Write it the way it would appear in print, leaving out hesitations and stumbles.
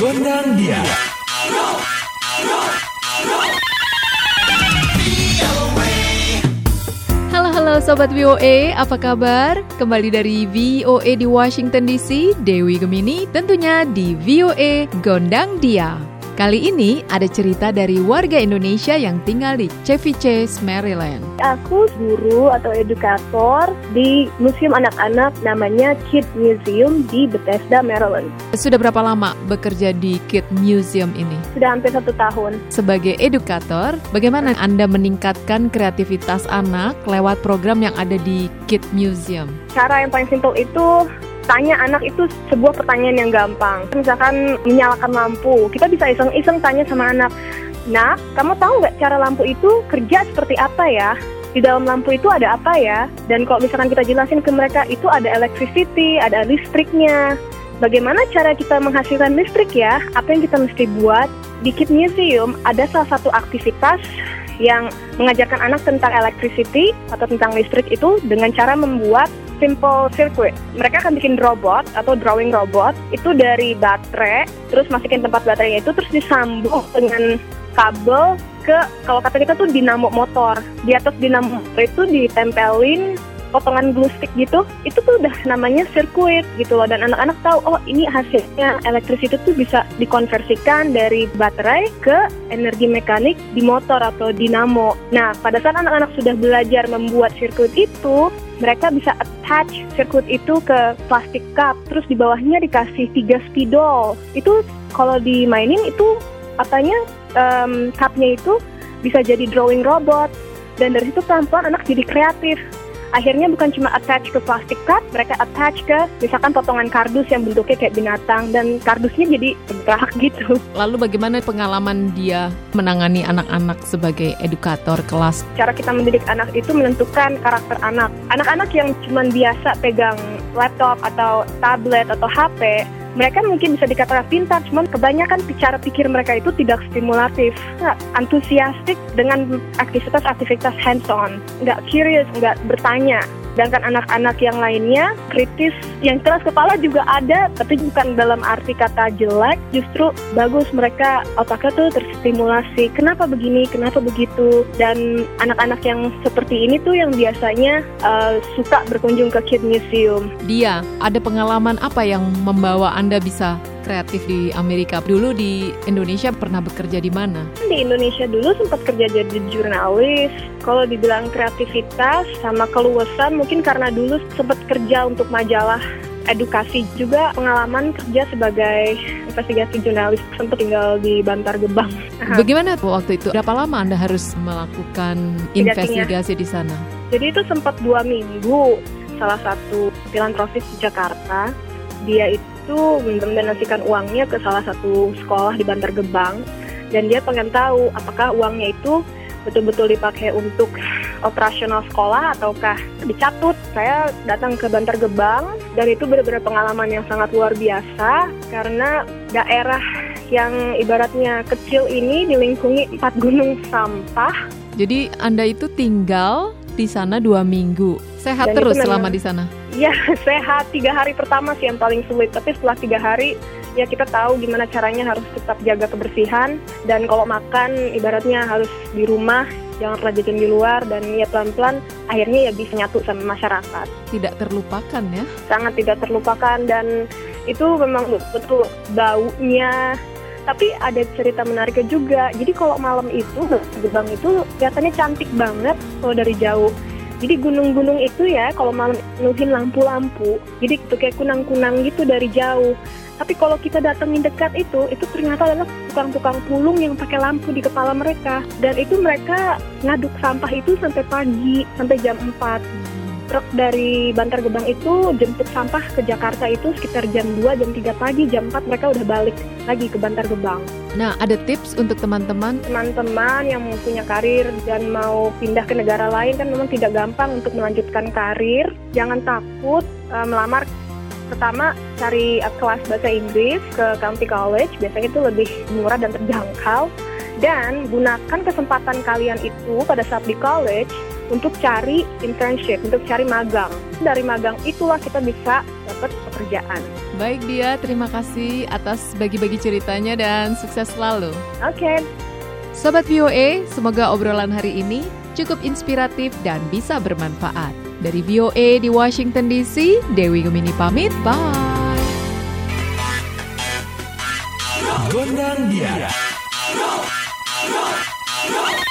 Gondang Dia. Halo Sobat VOA, apa kabar? Kembali dari VOA di Washington DC, Dewi Gemini tentunya di VOA Gondang Dia. Kali ini ada cerita dari warga Indonesia yang tinggal di Chevy Chase, Maryland. Aku guru atau edukator di museum anak-anak namanya Kid Museum di Bethesda, Maryland. Sudah berapa lama bekerja di Kid Museum ini? Sudah hampir 1 tahun. Sebagai edukator, bagaimana Anda meningkatkan kreativitas anak lewat program yang ada di Kid Museum? Cara yang paling simpel itu tanya anak itu sebuah pertanyaan yang gampang. Misalkan menyalakan lampu, kita bisa iseng-iseng tanya sama anak, "Nak, kamu tahu nggak cara lampu itu kerja seperti apa ya? Di dalam lampu itu ada apa ya?" Dan kalau misalkan kita jelasin ke mereka, itu ada electricity, ada listriknya. Bagaimana cara kita menghasilkan listrik ya? Apa yang kita mesti buat? Di Kid Museum ada salah satu aktivitas yang mengajarkan anak tentang electricity atau tentang listrik itu dengan cara membuat simple circuit. Mereka akan bikin robot atau drawing robot itu dari baterai, terus masukin tempat baterainya itu, terus disambung dengan kabel ke, kalau kata kita tuh dinamo motor. Di atas dinamo motor itu ditempelin potongan glue stick gitu, itu tuh udah namanya sirkuit gitu loh. Dan anak-anak tahu, oh ini hasilnya electricity itu bisa dikonversikan dari baterai ke energi mekanik di motor atau dinamo. Nah, pada saat anak-anak sudah belajar membuat sirkuit itu, mereka bisa attach sirkuit itu ke plastik cup, terus di bawahnya dikasih 3 spidol. Itu kalau dimainin itu cupnya itu bisa jadi drawing robot. Dan dari situ pelan-pelan anak jadi kreatif. Akhirnya bukan cuma attach ke plastik cup, mereka attach ke misalkan potongan kardus yang bentuknya kayak binatang, dan kardusnya jadi gerak gitu. Lalu bagaimana pengalaman dia menangani anak-anak sebagai edukator kelas? Cara kita mendidik anak itu menentukan karakter anak. Anak-anak yang cuma biasa pegang laptop atau tablet atau HP, mereka mungkin bisa dikatakan pintar, cuman kebanyakan cara pikir mereka itu tidak stimulatif, nggak antusiastik dengan aktivitas hands-on, nggak curious, nggak bertanya. Sedangkan anak-anak yang lainnya kritis, yang keras kepala juga ada, tapi bukan dalam arti kata jelek, justru bagus, mereka otaknya tuh terstimulasi. Kenapa begini, kenapa begitu? Dan anak-anak yang seperti ini tuh yang biasanya suka berkunjung ke Kid Museum. Dia, ada pengalaman apa yang membawa Anda bisa kreatif di Amerika? Dulu di Indonesia pernah bekerja di mana? Di Indonesia dulu sempat kerja jadi jurnalis. Kalau dibilang kreativitas sama keluasan, mungkin karena dulu sempat kerja untuk majalah edukasi, juga pengalaman kerja sebagai investigasi jurnalis, sempat tinggal di Bantar Gebang. Bagaimana waktu itu? Berapa lama Anda harus melakukan investigasi di sana? Jadi itu sempat 2 minggu. Salah satu filantropis di Jakarta, dia itu mendonasikan uangnya ke salah satu sekolah di Bantar Gebang, dan dia pengen tahu apakah uangnya itu betul-betul dipakai untuk operasional sekolah ataukah dicatut. Saya datang ke Bantar Gebang, dan itu benar-benar pengalaman yang sangat luar biasa, karena daerah yang ibaratnya kecil ini dilingkungi 4 gunung sampah. Jadi Anda itu tinggal di sana 2 minggu. Sehat dan terus selama di sana? Ya, sehat. 3 hari pertama sih yang paling sulit, tapi setelah 3 hari ya kita tahu gimana caranya, harus tetap jaga kebersihan, dan kalau makan ibaratnya harus di rumah, jangan pernah jajan di luar, dan ya pelan-pelan akhirnya ya bisa nyatu sama masyarakat. Tidak terlupakan ya? Sangat tidak terlupakan, dan itu memang betul baunya. Tapi ada cerita menariknya juga. Jadi kalau malam itu, Gebang itu kelihatannya cantik banget kalau dari jauh. Jadi gunung-gunung itu ya kalau malam penuhin lampu-lampu, jadi itu kayak kunang-kunang gitu dari jauh. Tapi kalau kita datengin dekat itu ternyata adalah tukang-tukang pulung yang pakai lampu di kepala mereka. Dan itu mereka ngaduk sampah itu sampai pagi, sampai jam 4. Truk dari Bantar Gebang itu jemput sampah ke Jakarta itu sekitar jam 2, jam 3 pagi, jam 4 mereka udah balik lagi ke Bantar Gebang. Nah, ada tips untuk teman-teman yang punya karir dan mau pindah ke negara lain, kan memang tidak gampang untuk melanjutkan karir. Jangan takut melamar. Pertama, cari kelas bahasa Inggris ke County College, biasanya itu lebih murah dan terjangkau. Dan gunakan kesempatan kalian itu pada saat di college untuk cari internship, untuk cari magang. Dari magang itulah kita bisa dapat pekerjaan. Baik Dia, terima kasih atas bagi-bagi ceritanya dan sukses selalu. Oke. Sobat VOA, semoga obrolan hari ini cukup inspiratif dan bisa bermanfaat. Dari VOA di Washington DC, Dewi Gemini pamit, bye. Gondang Dia.